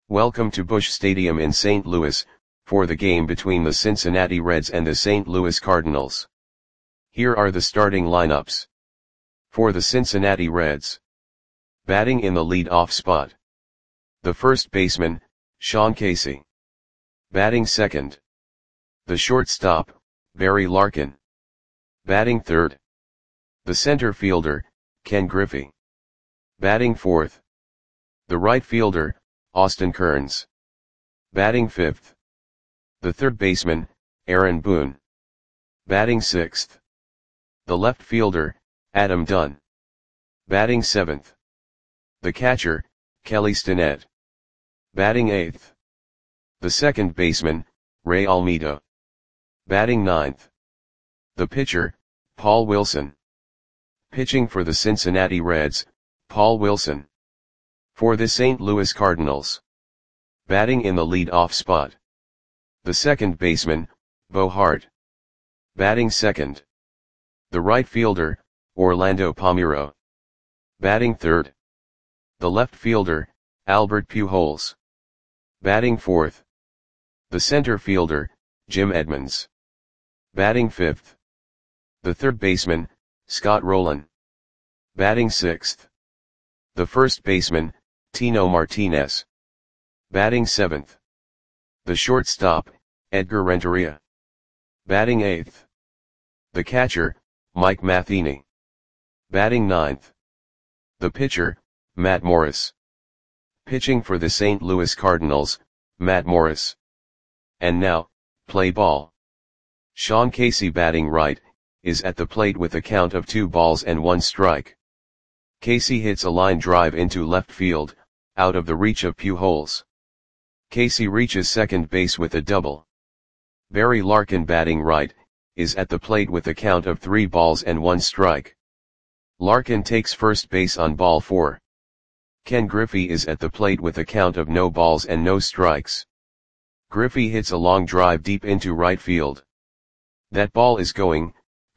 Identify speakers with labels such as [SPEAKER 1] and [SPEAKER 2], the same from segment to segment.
[SPEAKER 1] Welcome to Busch Stadium in St. Louis, for the game between the Cincinnati Reds and the St. Louis Cardinals. Here are the starting lineups. For the Cincinnati Reds. Batting in the lead-off spot. The first baseman, Sean Casey. Batting second. The shortstop, Barry Larkin. Batting third. The center fielder, Ken Griffey. Batting fourth. The right fielder, Austin Kearns. Batting fifth. The third baseman, Aaron Boone. Batting sixth. The left fielder, Adam Dunn. Batting seventh. The catcher, Kelly Stinnett. Batting eighth. The second baseman, Ray Almeida. Batting ninth. The pitcher, Paul Wilson. Pitching for the Cincinnati Reds, Paul Wilson. For the St. Louis Cardinals. Batting in the lead-off spot. The second baseman, Bo Hart. Batting second. The right fielder, Orlando Palmeiro. Batting third. The left fielder, Albert Pujols. Batting fourth. The center fielder, Jim Edmonds. Batting fifth. The third baseman, Scott Rolen. Batting sixth. The first baseman, Tino Martinez. Batting seventh. The shortstop, Edgar Renteria. Batting eighth. The catcher, Mike Matheny. Batting ninth. The pitcher, Matt Morris. Pitching for the St. Louis Cardinals, Matt Morris. And now, play ball. Sean Casey batting right, is at the plate with a count of 2-1 Casey hits a line drive into left field, out of the reach of Pujols. Casey reaches second base with a double. Barry Larkin batting right, is at the plate with a count of 3-1. Larkin takes first base on ball 4. Ken Griffey is at the plate with a count of no balls and no strikes. Griffey hits a long drive deep into right field. That ball is gone.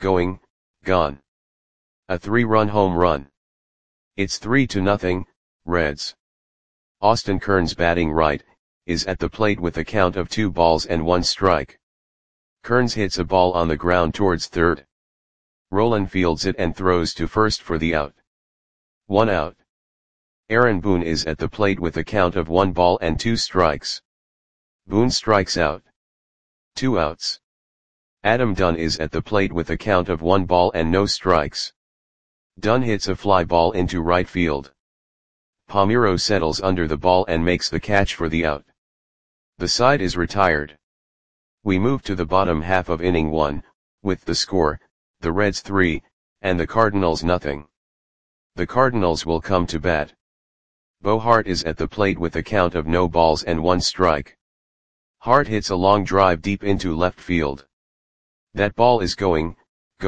[SPEAKER 1] A 3-run home run. It's 3-0, Reds. Austin Kearns batting right, is at the plate with a count of 2-1. Kearns hits a ball on the ground towards third. Rolen fields it and throws to first for the out. 1 out. Aaron Boone is at the plate with a count of 1-2. Boone strikes out. 2 outs. Adam Dunn is at the plate with a count of 1-0. Dunn hits a fly ball into right field. Palmeiro settles under the ball and makes the catch for the out. The side is retired. We move to the bottom half of inning 1, with the score, the Reds 3, and the Cardinals nothing. The Cardinals will come to bat. Bo Hart is at the plate with a count of no balls and 1 strike. Hart hits a long drive deep into left field. That ball is gone.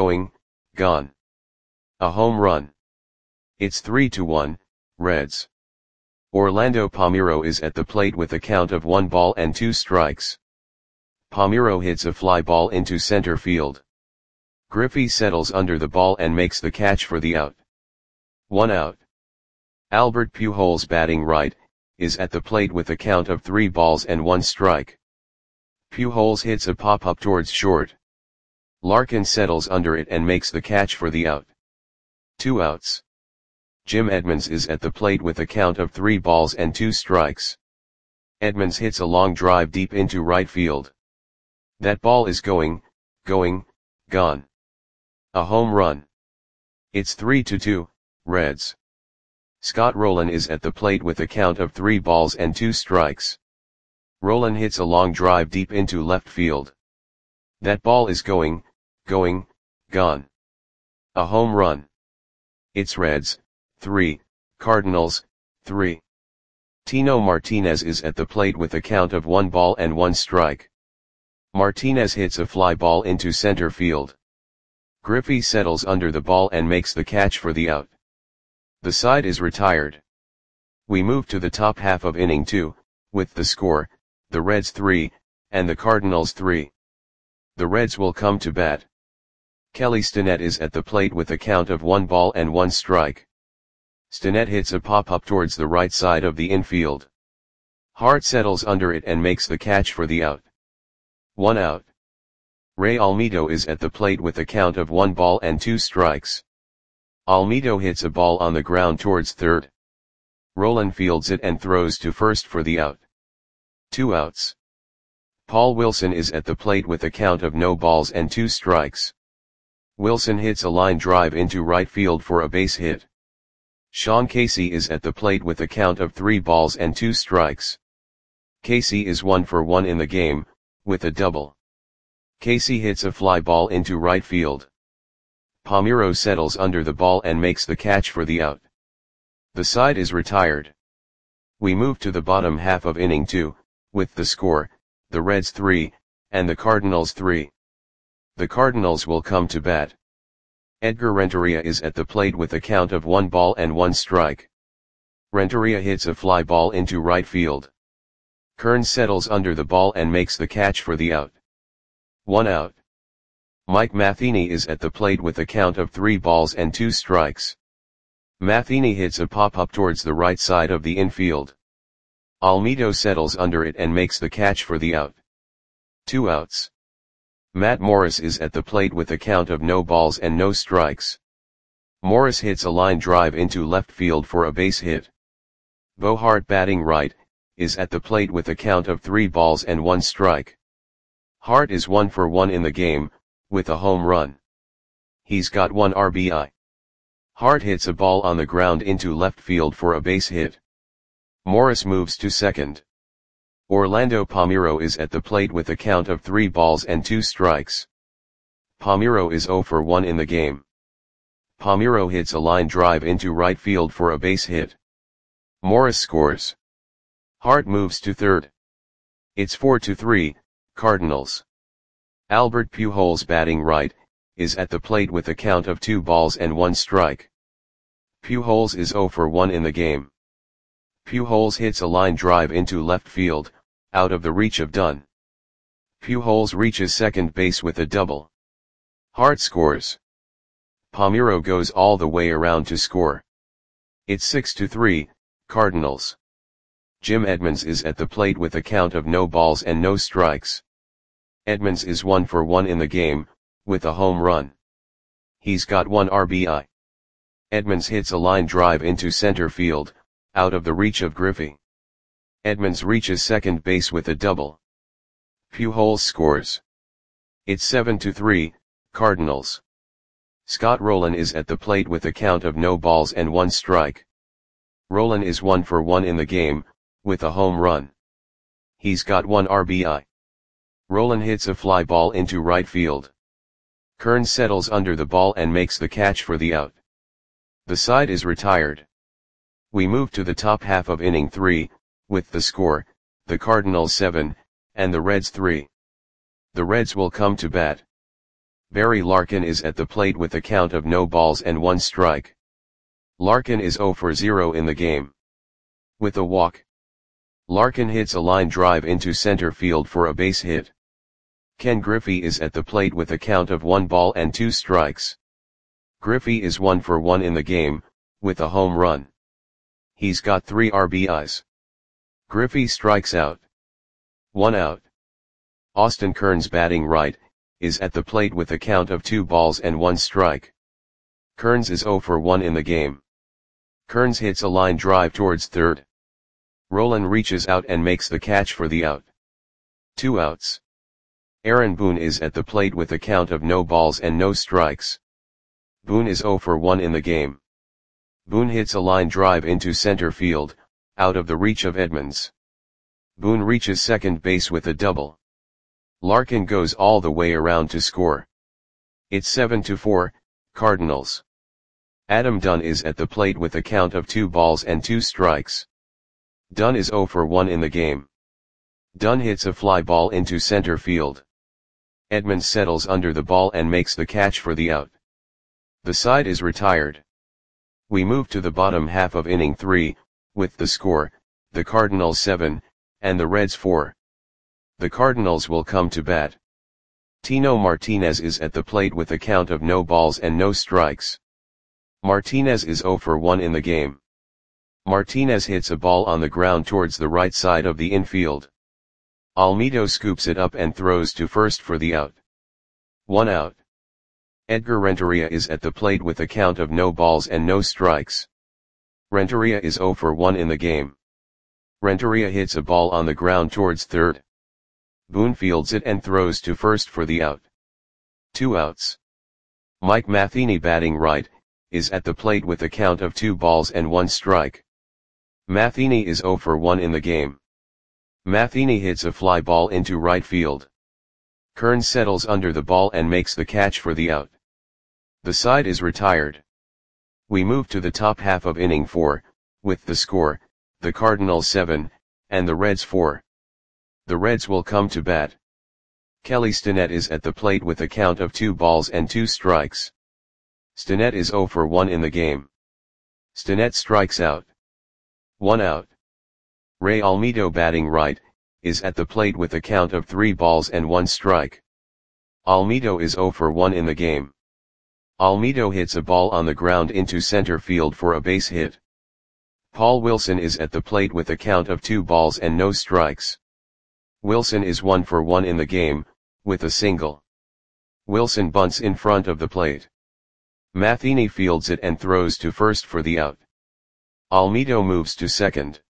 [SPEAKER 1] A home run. It's 3-1, Reds. Orlando Palmeiro is at the plate with a count of 1-2. Palmeiro hits a fly ball into center field. Griffey settles under the ball and makes the catch for the out. 1 out. Albert Pujols batting right, is at the plate with a count of 3-1. Pujols hits a pop-up towards short. Larkin settles under it and makes the catch for the out. 2 outs. Jim Edmonds is at the plate with a count of 3-2. Edmonds hits a long drive deep into right field. That ball is gone. A home run. It's 3-2, Reds. Scott Rolen is at the plate with a count of 3-2. Rolen hits a long drive deep into left field. That ball is gone. A home run. It's Reds 3, Cardinals 3. Tino Martinez is at the plate with a count of 1-1. Martinez hits a fly ball into center field. Griffey settles under the ball and makes the catch for the out. The side is retired. We move to the top half of inning 2, with the score, the Reds 3, and the Cardinals 3. The Reds will come to bat. Kelly Stinnett is at the plate with a count of 1-1. Stinnett hits a pop-up towards the right side of the infield. Hart settles under it and makes the catch for the out. 1 out. Ray Almedo is at the plate with a count of 1 ball and 2 strikes. Almedo hits a ball on the ground towards third. Roland fields it and throws to first for the out. 2 outs. Paul Wilson is at the plate with a count of no balls and 2 strikes. Wilson hits a line drive into right field for a base hit. Sean Casey is at the plate with a count of 3 balls and 2 strikes. Casey is 1 for 1 in the game, with a double. Casey hits a fly ball into right field. Palmeiro settles under the ball and makes the catch for the out. The side is retired. We move to the bottom half of inning 2, with the score, the Reds 3, and the Cardinals 3. The Cardinals will come to bat. Edgar Renteria is at the plate with a count of 1 ball and 1 strike. Renteria hits a fly ball into right field. Kearns settles under the ball and makes the catch for the out. 1 out. Mike Matheny is at the plate with a count of 3 balls and 2 strikes. Matheny hits a pop-up towards the right side of the infield. Almedo settles under it and makes the catch for the out. 2 outs. Matt Morris is at the plate with a count of no balls and no strikes. Morris hits a line drive into left field for a base hit. Bo Hart, batting right, is at the plate with a count of 3 balls and 1 strike. Hart is 1 for 1 in the game, with a home run. He's got 1 RBI. Hart hits a ball on the ground into left field for a base hit. Morris moves to second. Orlando Palmeiro is at the plate with a count of 3 balls and 2 strikes. Palmeiro is 0 for 1 in the game. Palmeiro hits a line drive into right field for a base hit. Morris scores. Hart moves to third. It's 4-3, Cardinals. Albert Pujols, batting right, is at the plate with a count of 2 balls and 1 strike. Pujols is 0 for 1 in the game. Pujols hits a line drive into left field, out of the reach of Dunn. Pujols reaches second base with a double. Hart scores. Palmeiro goes all the way around to score. It's 6-3, Cardinals. Jim Edmonds is at the plate with a count of no balls and no strikes. Edmonds is 1 for 1 in the game, with a home run. He's got 1 RBI. Edmonds hits a line drive into center field, out of the reach of Griffey. Edmonds reaches second base with a double. Pujols scores. It's 7-3, Cardinals. Scott Rolen is at the plate with a count of no balls and 1 strike. Rolen is 1 for 1 in the game, with a home run. He's got 1 RBI. Rolen hits a fly ball into right field. Kearns settles under the ball and makes the catch for the out. The side is retired. We move to the top half of inning 3, with the score, the Cardinals 7, and the Reds 3. The Reds will come to bat. Barry Larkin is at the plate with a count of no balls and 1 strike. Larkin is 0 for 0 in the game. With a walk. Larkin hits a line drive into center field for a base hit. Ken Griffey is at the plate with a count of 1 ball and 2 strikes. Griffey is 1 for 1 in the game, with a home run. He's got 3 RBIs. Griffey strikes out. 1 out. Austin Kearns, batting right, is at the plate with a count of 2 balls and 1 strike. Kearns is 0 for 1 in the game. Kearns hits a line drive towards third. Rolen reaches out and makes the catch for the out. 2 outs. Aaron Boone is at the plate with a count of no balls and no strikes. Boone is 0 for 1 in the game. Boone hits a line drive into center field, out of the reach of Edmonds. Boone reaches second base with a double. Larkin goes all the way around to score. It's 7-4, Cardinals. Adam Dunn is at the plate with a count of 2 balls and 2 strikes. Dunn is 0 for 1 in the game. Dunn hits a fly ball into center field. Edmonds settles under the ball and makes the catch for the out. The side is retired. We move to the bottom half of inning 3, with the score, the Cardinals 7, and the Reds 4. The Cardinals will come to bat. Tino Martinez is at the plate with a count of no balls and no strikes. Martinez is 0 for 1 in the game. Martinez hits a ball on the ground towards the right side of the infield. Almedo scoops it up and throws to first for the out. 1 out. Edgar Renteria is at the plate with a count of no balls and no strikes. Renteria is 0 for 1 in the game. Renteria hits a ball on the ground towards third. Boone fields it and throws to first for the out. 2 outs. Mike Matheny, batting right, is at the plate with a count of 2 balls and 1 strike. Matheny is 0 for 1 in the game. Matheny hits a fly ball into right field. Kearns settles under the ball and makes the catch for the out. The side is retired. We move to the top half of inning 4, with the score, the Cardinals 7, and the Reds 4. The Reds will come to bat. Kelly Stinnett is at the plate with a count of 2 balls and 2 strikes. Stinnett is 0 for 1 in the game. Stinnett strikes out. 1 out. Ray Almedo, batting right, is at the plate with a count of 3 balls and 1 strike. Almedo is 0 for 1 in the game. Almedo hits a ball on the ground into center field for a base hit. Paul Wilson is at the plate with a count of 2 balls and no strikes. Wilson is 1 for 1 in the game, with a single. Wilson bunts in front of the plate. Matheny fields it and throws to first for the out. Almedo moves to second.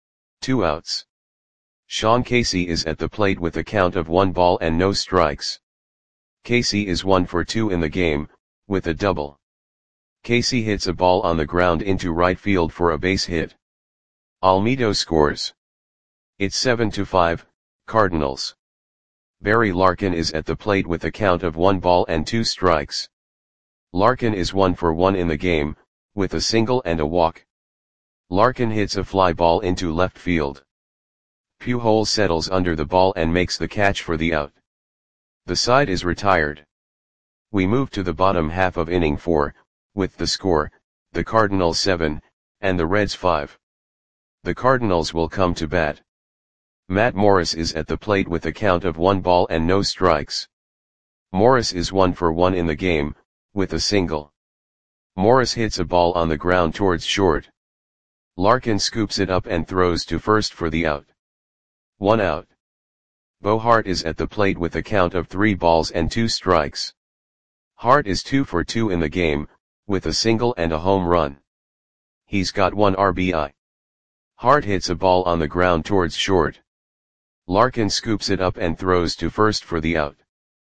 [SPEAKER 1] 2 outs. Sean Casey is at the plate with a count of 1 ball and no strikes. Casey is 1 for 2 in the game, with a double. Casey hits a ball on the ground into right field for a base hit. Almedo scores. It's 7-5, Cardinals. Barry Larkin is at the plate with a count of 1 ball and 2 strikes. Larkin is 1 for 1 in the game, with a single and a walk. Larkin hits a fly ball into left field. Pujols settles under the ball and makes the catch for the out. The side is retired. We move to the bottom half of inning 4, with the score, the Cardinals 7, and the Reds 5. The Cardinals will come to bat. Matt Morris is at the plate with a count of 1 ball and no strikes. Morris is 1 for 1 in the game, with a single. Morris hits a ball on the ground towards short. Larkin scoops it up and throws to first for the out. 1 out. Bo Hart is at the plate with a count of 3 balls and 2 strikes. Hart is 2 for 2 in the game, with a single and a home run. He's got 1 RBI. Hart hits a ball on the ground towards short. Larkin scoops it up and throws to first for the out.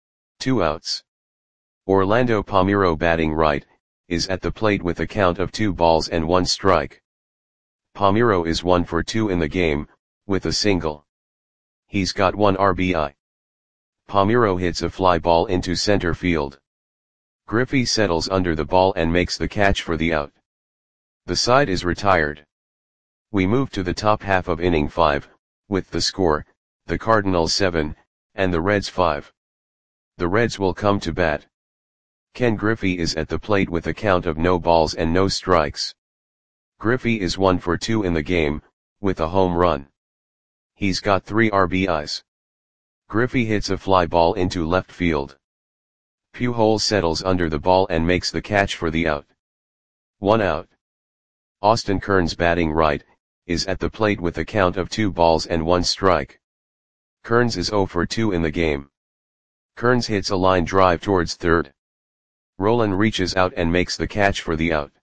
[SPEAKER 1] 2 outs. Orlando Palmeiro, batting right, is at the plate with a count of 2 balls and 1 strike. Palmeiro is 1 for 2 in the game, with a single. He's got 1 RBI. Palmeiro hits a fly ball into center field. Griffey settles under the ball and makes the catch for the out. The side is retired. We move to the top half of inning 5, with the score, the Cardinals 7, and the Reds 5. The Reds will come to bat. Ken Griffey is at the plate with a count of no balls and no strikes. Griffey is 1 for 2 in the game, with a home run. He's got 3 RBIs. Griffey hits a fly ball into left field. Pujols settles under the ball and makes the catch for the out. 1 out. Austin Kearns, batting right, is at the plate with a count of 2 balls and 1 strike. Kearns is 0 for 2 in the game. Kearns hits a line drive towards third. Rolen reaches out and makes the catch for the out.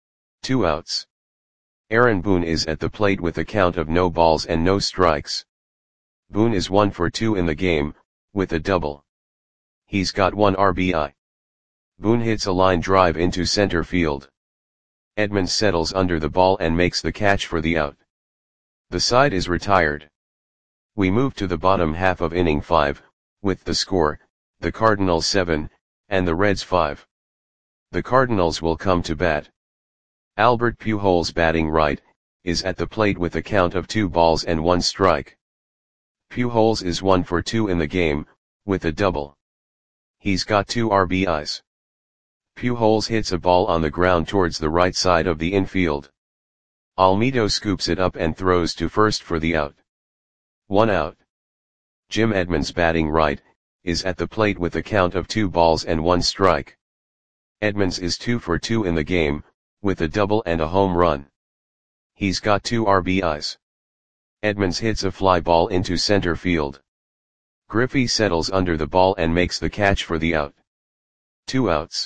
[SPEAKER 1] 2 outs. Aaron Boone is at the plate with a count of no balls and no strikes. Boone is 1 for 2 in the game, with a double. He's got 1 RBI. Boone hits a line drive into center field. Edmonds settles under the ball and makes the catch for the out. The side is retired. We move to the bottom half of inning 5, with the score, the Cardinals 7, and the Reds 5. The Cardinals will come to bat. Albert Pujols, batting right, is at the plate with a count of 2 balls and 1 strike. Pujols is 1 for 2 in the game, with a double. He's got 2 RBIs. Pujols hits a ball on the ground towards the right side of the infield. Almedo scoops it up and throws to first for the out. 1 out. Jim Edmonds, batting right, is at the plate with a count of 2 balls and 1 strike. Edmonds is 2 for 2 in the game, with a double and a home run. He's got 2 RBIs. Edmonds hits a fly ball into center field. Griffey settles under the ball and makes the catch for the out. 2 outs.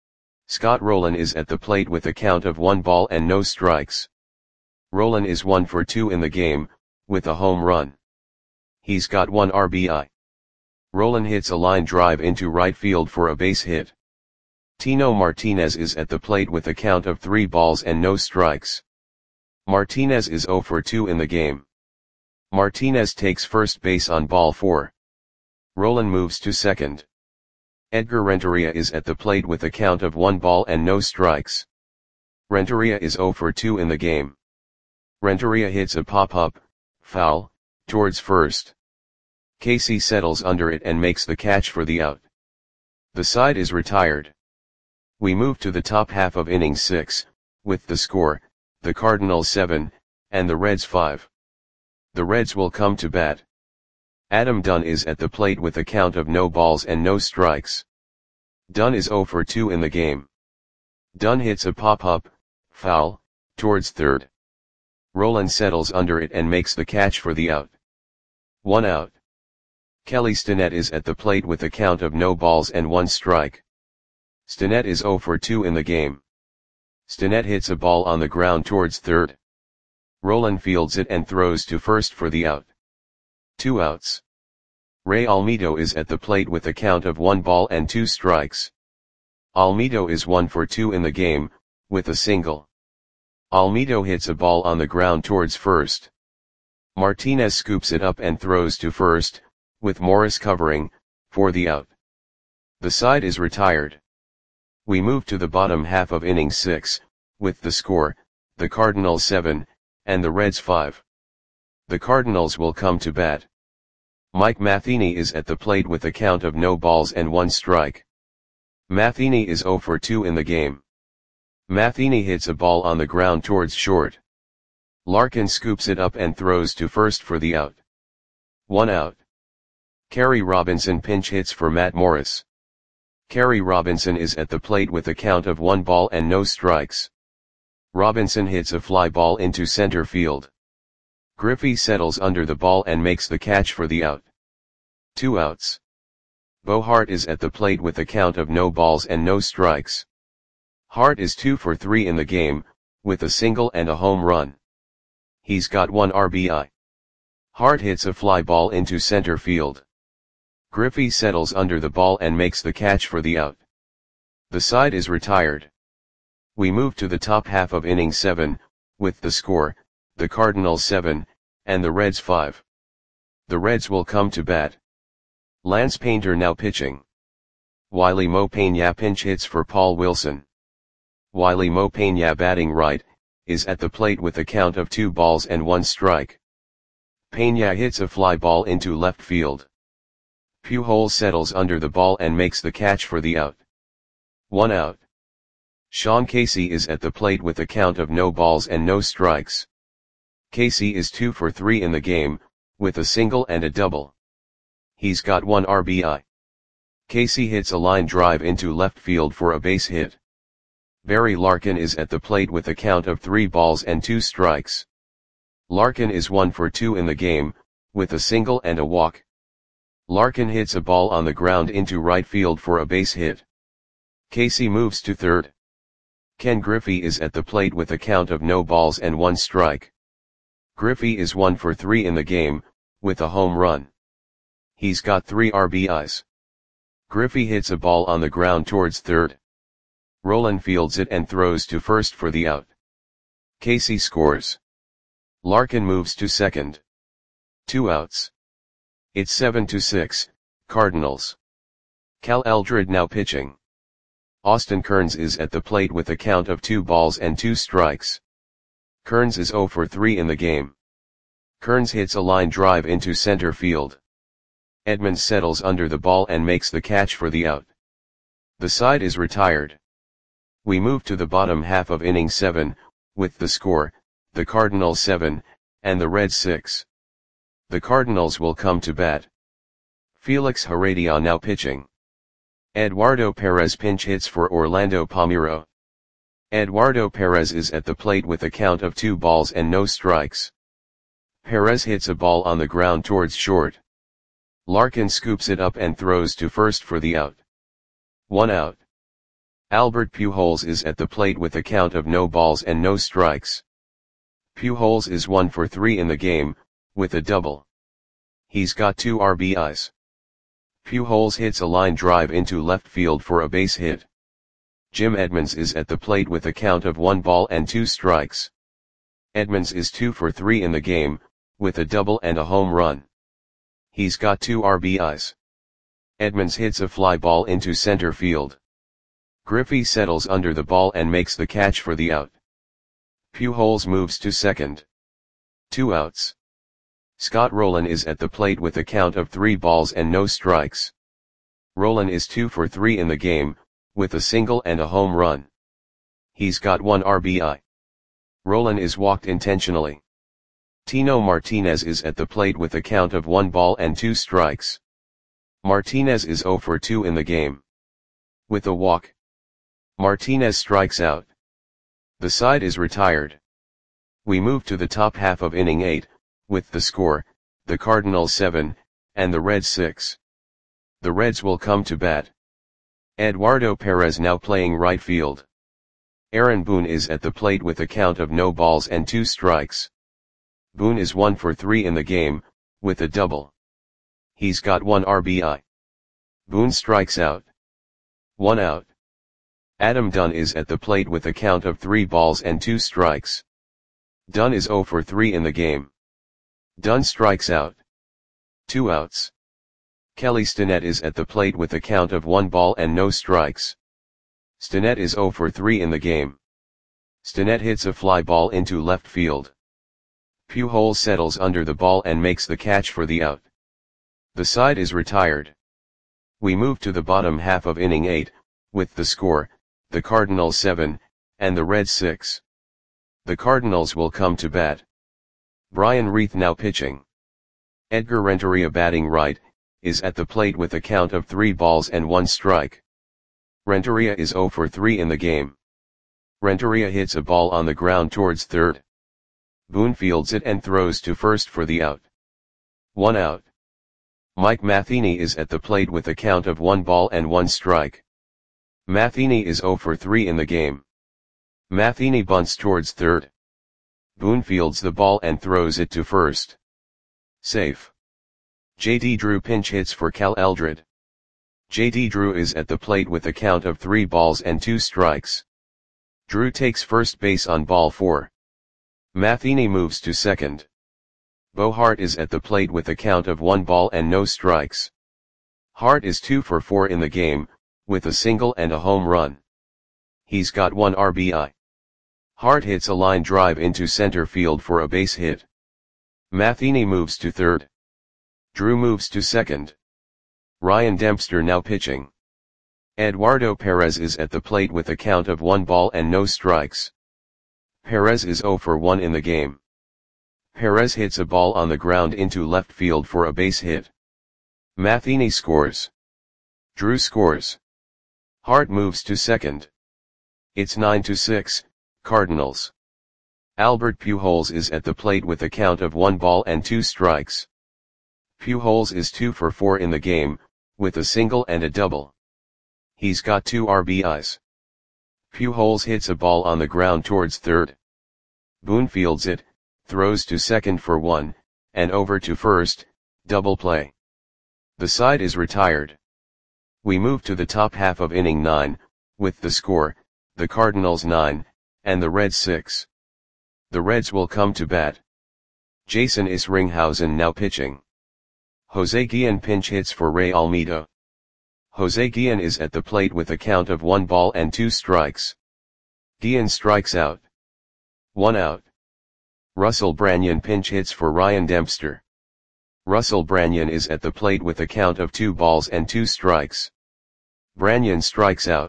[SPEAKER 1] Scott Rolen is at the plate with a count of 1 ball and no strikes. Rolen is 1 for 2 in the game, with a home run. He's got 1 RBI. Rolen hits a line drive into right field for a base hit. Tino Martinez is at the plate with a count of 3 balls and no strikes. Martinez is 0 for 2 in the game. Martinez takes first base on ball 4. Rolen moves to second. Edgar Renteria is at the plate with a count of 1 ball and no strikes. Renteria is 0 for 2 in the game. Renteria hits a pop-up, foul, towards first. Casey settles under it and makes the catch for the out. The side is retired. We move to the top half of inning 6, with the score, the Cardinals 7, and the Reds 5. The Reds will come to bat. Adam Dunn is at the plate with a count of no balls and no strikes. Dunn is 0 for 2 in the game. Dunn hits a pop-up, foul, towards third. Rolen settles under it and makes the catch for the out. 1 out. Kelly Stinnett is at the plate with a count of no balls and 1 strike. Stinnett is 0 for 2 in the game. Stinnett hits a ball on the ground towards third. Rolen fields it and throws to first for the out. 2 outs. Ray Almedo is at the plate with a count of 1 ball and 2 strikes. Almedo is 1 for 2 in the game, with a single. Almedo hits a ball on the ground towards first. Martinez scoops it up and throws to first, with Morris covering, for the out. The side is retired. We move to the bottom half of inning 6, with the score, the Cardinals 7, and the Reds 5. The Cardinals will come to bat. Mike Matheny is at the plate with a count of no balls and 1 strike. Matheny is 0 for 2 in the game. Matheny hits a ball on the ground towards short. Larkin scoops it up and throws to first for the out. 1 out. Kerry Robinson pinch hits for Matt Morris. Kerry Robinson is at the plate with a count of 1 ball and no strikes. Robinson hits a fly ball into center field. Griffey settles under the ball and makes the catch for the out. 2 outs. Bo Hart is at the plate with a count of no balls and no strikes. Hart is 2 for 3 in the game, with a single and a home run. He's got 1 RBI. Hart hits a fly ball into center field. Griffey settles under the ball and makes the catch for the out. The side is retired. We move to the top half of inning 7, with the score, the Cardinals 7, and the Reds 5. The Reds will come to bat. Lance Painter now pitching. Wiley Mo Peña pinch hits for Paul Wilson. Wiley Mo Peña batting right, is at the plate with a count of 2 balls and 1 strike. Peña hits a fly ball into left field. Pujols settles under the ball and makes the catch for the out. 1 out. Sean Casey is at the plate with a count of no balls and no strikes. Casey is 2 for 3 in the game, with a single and a double. He's got 1 RBI. Casey hits a line drive into left field for a base hit. Barry Larkin is at the plate with a count of 3 balls and 2 strikes. Larkin is 1 for 2 in the game, with a single and a walk. Larkin hits a ball on the ground into right field for a base hit. Casey moves to third. Ken Griffey is at the plate with a count of no balls and 1 strike. Griffey is 1 for 3 in the game, with a home run. He's got 3 RBIs. Griffey hits a ball on the ground towards third. Rolen fields it and throws to first for the out. Casey scores. Larkin moves to second. 2 outs. It's 7-6, Cardinals. Cal Eldred now pitching. Austin Kearns is at the plate with a count of 2 balls and 2 strikes. Kearns is 0 for 3 in the game. Kearns hits a line drive into center field. Edmonds settles under the ball and makes the catch for the out. The side is retired. We move to the bottom half of inning 7, with the score, the Cardinals 7, and the Reds 6. The Cardinals will come to bat. Felix Heredia now pitching. Eduardo Perez pinch hits for Orlando Palmeiro. Eduardo Perez is at the plate with a count of 2 balls and no strikes. Perez hits a ball on the ground towards short. Larkin scoops it up and throws to first for the out. 1 out. Albert Pujols is at the plate with a count of no balls and no strikes. Pujols is 1 for 3 in the game, with a double. He's got 2 RBIs. Pujols hits a line drive into left field for a base hit. Jim Edmonds is at the plate with a count of 1 ball and 2 strikes. Edmonds is 2 for 3 in the game, with a double and a home run. He's got 2 RBIs. Edmonds hits a fly ball into center field. Griffey settles under the ball and makes the catch for the out. Pujols moves to second. 2 outs. Scott Rolen is at the plate with a count of 3 balls and no strikes. Rolen is 2 for 3 in the game, with a single and a home run. He's got 1 RBI. Rolen is walked intentionally. Tino Martinez is at the plate with a count of 1 ball and 2 strikes. Martinez is 0 for 2 in the game. With a walk, Martinez strikes out. The side is retired. We move to the top half of inning 8, with the score, the Cardinals 7, and the Reds 6. The Reds will come to bat. Eduardo Perez now playing right field. Aaron Boone is at the plate with a count of no balls and 2 strikes. Boone is 1 for 3 in the game, with a double. He's got 1 RBI. Boone strikes out. 1 out. Adam Dunn is at the plate with a count of 3 balls and 2 strikes. Dunn is 0 for 3 in the game. Dunn strikes out. 2 outs. Kelly Stinnett is at the plate with a count of 1 ball and no strikes. Stinnett is 0 for 3 in the game. Stinnett hits a fly ball into left field. Pujols settles under the ball and makes the catch for the out. The side is retired. We move to the bottom half of inning 8, with the score, the Cardinals 7, and the Reds 6. The Cardinals will come to bat. Brian Reith now pitching. Edgar Renteria batting right, is at the plate with a count of 3 balls and 1 strike. Renteria is 0 for 3 in the game. Renteria hits a ball on the ground towards third. Boone fields it and throws to first for the out. 1 out. Mike Matheny is at the plate with a count of 1 ball and 1 strike. Matheny is 0 for 3 in the game. Matheny bunts towards third. Boone fields the ball and throws it to first. Safe. J.D. Drew pinch hits for Cal Eldred. J.D. Drew is at the plate with a count of 3 balls and 2 strikes. Drew takes first base on ball 4. Matheny moves to second. Bo Hart is at the plate with a count of 1 ball and no strikes. Hart is 2 for 4 in the game, with a single and a home run. He's got 1 RBI. Hart hits a line drive into center field for a base hit. Matheny moves to third. Drew moves to second. Ryan Dempster now pitching. Eduardo Perez is at the plate with a count of 1 ball and no strikes. Perez is 0 for 1 in the game. Perez hits a ball on the ground into left field for a base hit. Matheny scores. Drew scores. Hart moves to second. It's 9-6, Cardinals. Albert Pujols is at the plate with a count of 1 ball and 2 strikes. Pujols is 2 for 4 in the game, with a single and a double. He's got 2 RBIs. Pujols hits a ball on the ground towards third. Boone fields it, throws to second for 1, and over to first, double play. The side is retired. We move to the top half of inning 9, with the score, the Cardinals 9, and the Reds 6. The Reds will come to bat. Jason Isringhausen now pitching. Jose Guillen pinch hits for Ray Almeida. Jose Guillen is at the plate with a count of 1 ball and 2 strikes. Guillen strikes out. 1 out. Russell Branyan pinch hits for Ryan Dempster. Russell Branyan is at the plate with a count of 2 balls and 2 strikes. Branyan strikes out.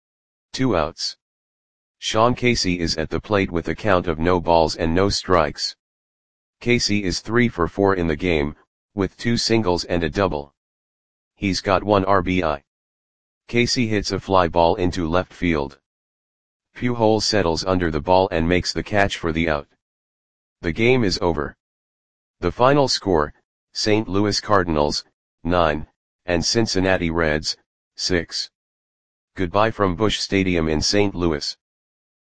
[SPEAKER 1] 2 outs. Sean Casey is at the plate with a count of no balls and no strikes. Casey is 3 for 4 in the game, with 2 singles and a double. He's got 1 RBI. Casey hits a fly ball into left field. Pujols settles under the ball and makes the catch for the out. The game is over. The final score, St. Louis Cardinals, 9, and Cincinnati Reds, 6. Goodbye from Busch Stadium in St. Louis.